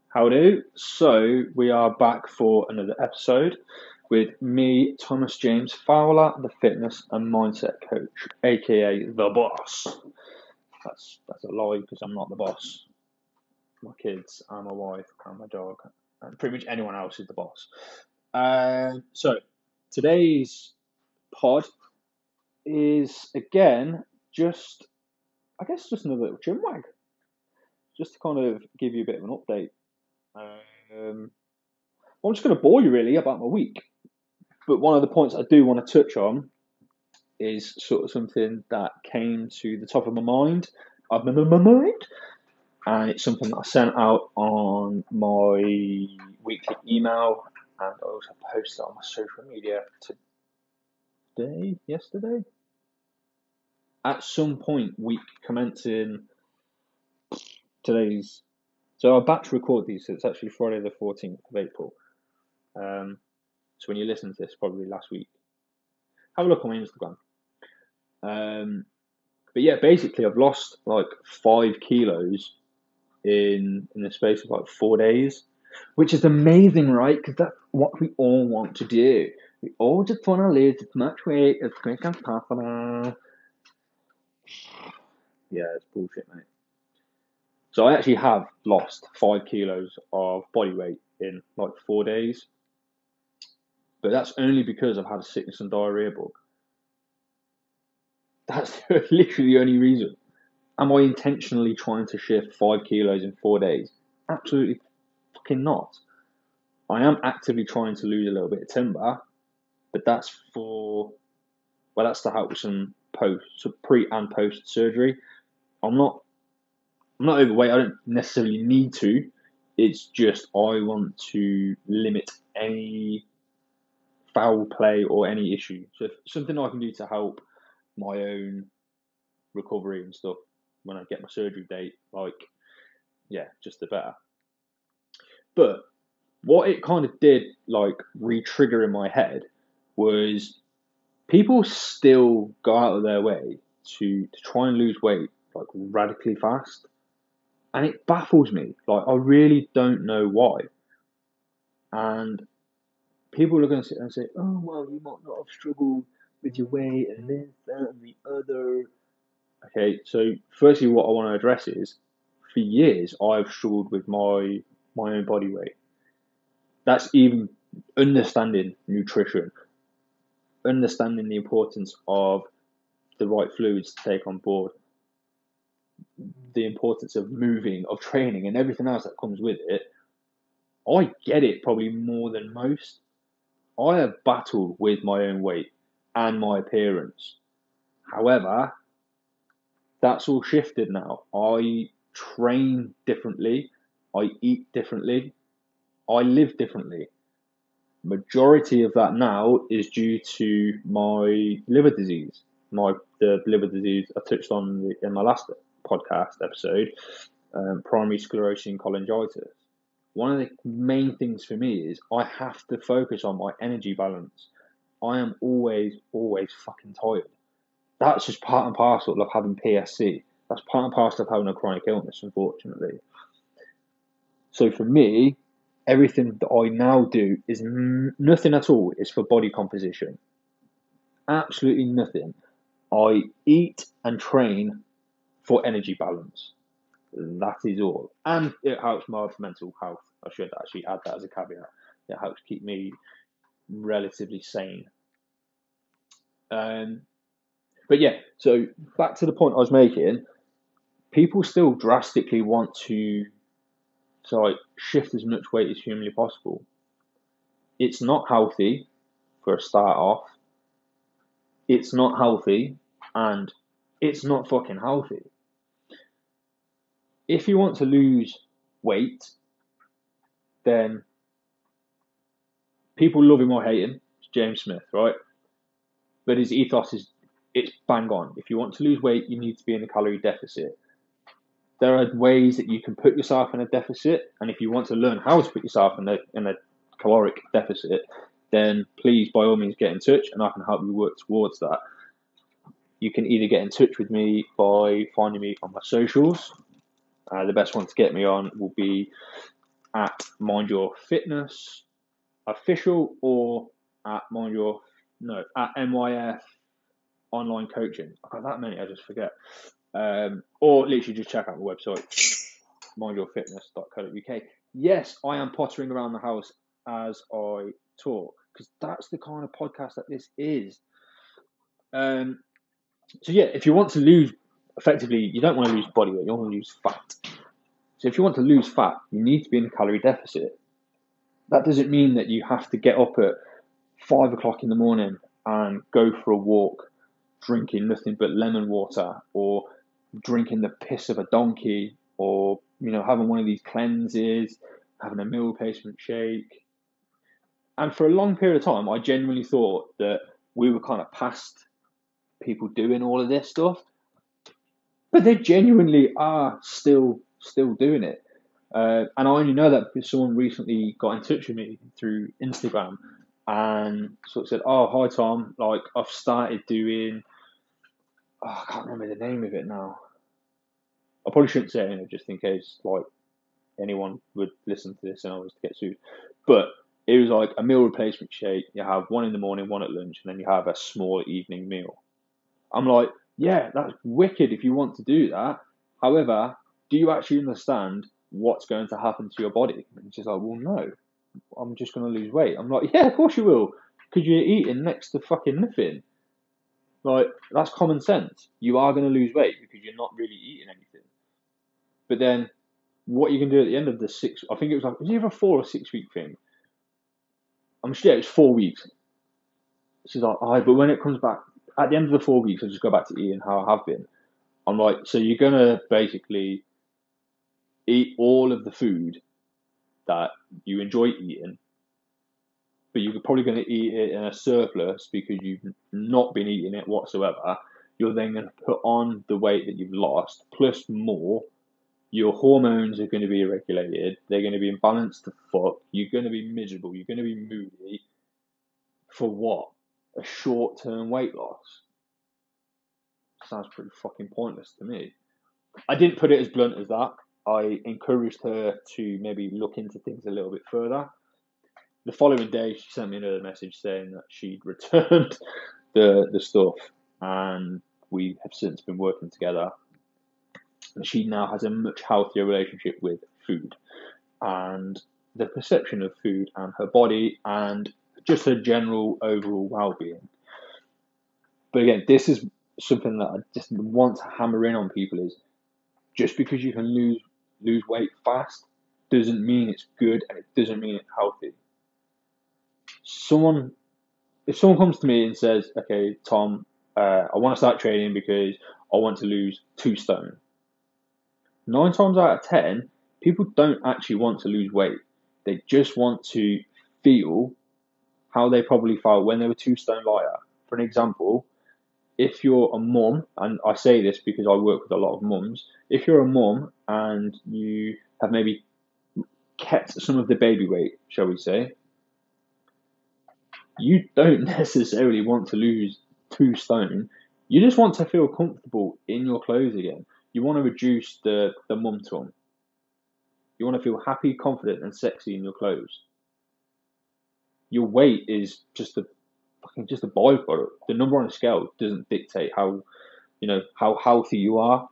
Howdy. So we are back for another episode with me, Thomas James Fowler, the fitness and mindset coach, aka the boss. That's a lie because I'm not the boss. My kids and my wife and my dog and pretty much anyone else is the boss. So today's pod is again just another little chin wag, just to kind of give you a bit of an update. I'm just going to bore you really about my week. But one of the points I do want to touch on is sort of something that came to the top of my mind, and it's something that I sent out on my weekly email, and I also posted on my social media yesterday. At some point, week commencing today's. So I batch record these, so it's actually Friday the 14th of April. So when you listen to this, probably last week. Have a look on my Instagram. But yeah, basically I've lost like 5 kilos in the space of like 4 days, which is amazing, right? Because that's what we all want to do. We all just want to lose as much weight as quick as possible. Yeah, it's bullshit, mate. So I actually have lost 5 kilos of body weight in like 4 days. But that's only because I've had a sickness and diarrhea bug. That's literally the only reason. Am I intentionally trying to shift 5 kilos in 4 days? Absolutely fucking not. I am actively trying to lose a little bit of timber, but that's to help with some pre and post surgery. I'm not overweight. I don't necessarily need to. It's just I want to limit any foul play or any issue. So if something I can do to help my own recovery and stuff when I get my surgery date, just the better. But what it kind of did, re-trigger in my head, was people still go out of their way to try and lose weight radically fast, and it baffles me. I really don't know why. And people are going to sit there and say, "Oh well, you might not have struggled with your weight and this, that, and the other." Okay, so firstly, what I want to address is, for years I've struggled with my own body weight. That's even understanding nutrition, understanding the importance of the right fluids to take on board, the importance of moving, of training, and everything else that comes with it. I get it probably more than most. I have battled with my own weight and my appearance. However, that's all shifted now. I train differently. I eat differently. I live differently. Majority of that now is due to my liver disease. The liver disease I touched on in my last podcast episode, primary sclerosing cholangitis. One of the main things for me is I have to focus on my energy balance. I am always fucking tired. That's just part and parcel of having PSC. That's part and parcel of having a chronic illness, unfortunately. So for me, everything that I now do is nothing at all. It's for body composition. Absolutely nothing. I eat and train for energy balance. That is all. And it helps my mental health. I should actually add that as a caveat. It helps keep me relatively sane. But yeah, so back to the point I was making. People still drastically want to shift as much weight as humanly possible. It's not healthy for a start off. It's not healthy, and it's not fucking healthy. If you want to lose weight, then people love him or hate him. It's James Smith, right? But his ethos it's bang on. If you want to lose weight, you need to be in a calorie deficit. There are ways that you can put yourself in a deficit, and if you want to learn how to put yourself in a caloric deficit, then please, by all means, get in touch, and I can help you work towards that. You can either get in touch with me by finding me on my socials. The best one to get me on will be at Mind Your Fitness Official or at at MYF Online Coaching. I've got that many, I just forget. Or literally just check out the website, mindyourfitness.co.uk. Yes, I am pottering around the house as I talk, because that's the kind of podcast that this is. So yeah, if you want to lose, effectively, you don't want to lose body weight, you want to lose fat. So if you want to lose fat, you need to be in a calorie deficit. That doesn't mean that you have to get up at 5 o'clock in the morning and go for a walk, drinking nothing but lemon water, or drinking the piss of a donkey, or having one of these cleanses, having a meal replacement shake. And for a long period of time, I genuinely thought that we were kind of past people doing all of this stuff, but they genuinely are still doing it. And I only know that because someone recently got in touch with me through Instagram and sort of said, "Oh, hi Tom, like I've started doing, I can't remember the name of it now. I probably shouldn't say it just in case like anyone would listen to this and I was to get sued. But it was like a meal replacement shake. You have one in the morning, one at lunch, and then you have a small evening meal." I'm like, yeah, that's wicked if you want to do that. However, do you actually understand what's going to happen to your body? And she's like, well, no, I'm just going to lose weight. I'm like, yeah, of course you will, because you're eating next to fucking nothing. Like, that's common sense. You are going to lose weight because you're not really eating anything. But then what you can do at the end of the I think it was either a 4 or 6 week thing. I'm sure it's 4 weeks. She's like, but when it comes back, at the end of the 4 weeks, I just go back to eating how I have been. I'm like, so you're going to basically eat all of the food that you enjoy eating, but you're probably going to eat it in a surplus because you've not been eating it whatsoever. You're then going to put on the weight that you've lost, plus more. Your hormones are going to be irregulated. They're going to be imbalanced to fuck. You're going to be miserable. You're going to be moody. For what? A short-term weight loss? Sounds pretty fucking pointless to me. I didn't put it as blunt as that. I encouraged her to maybe look into things a little bit further. The following day, she sent me another message saying that she'd returned the stuff, and we have since been working together. And she now has a much healthier relationship with food and the perception of food and her body and just her general overall well-being. But again, this is something that I just want to hammer in on people is just because you can lose weight fast doesn't mean it's good and it doesn't mean it's healthy. If someone comes to me and says, okay, Tom, I want to start training because I want to lose 2 stone. 9 times out of 10, people don't actually want to lose weight. They just want to feel how they probably felt when they were 2 stone lighter. For an example, if you're a mum, and I say this because I work with a lot of mums, if you're a mum and you have maybe kept some of the baby weight, shall we say, you don't necessarily want to lose 2 stone. You just want to feel comfortable in your clothes again. You want to reduce the mum tum. You want to feel happy, confident, and sexy in your clothes. Your weight is just a byproduct. The number on a scale doesn't dictate how healthy you are.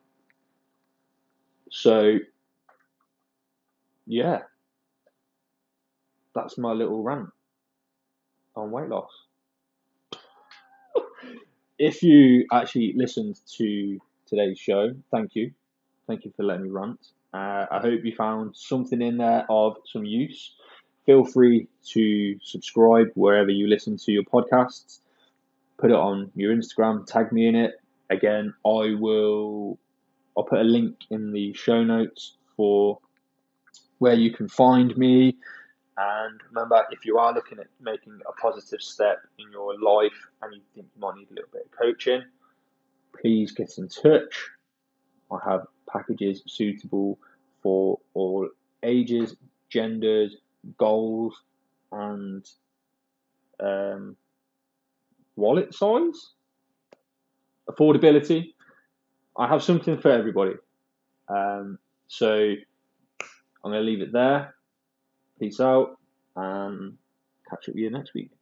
So, yeah, that's my little rant on weight loss. If you actually listened to today's show, thank you. Thank you for letting me rant. I hope you found something in there of some use. Feel free to subscribe wherever you listen to your podcasts. Put it on your Instagram, tag me in it. Again, I'll put a link in the show notes for where you can find me. And remember, if you are looking at making a positive step in your life and you think you might need a little bit of coaching, please get in touch. I have packages suitable for all ages, genders, goals, and wallet size, affordability. I have something for everybody. So I'm going to leave it there. Peace out, and catch up with you next week.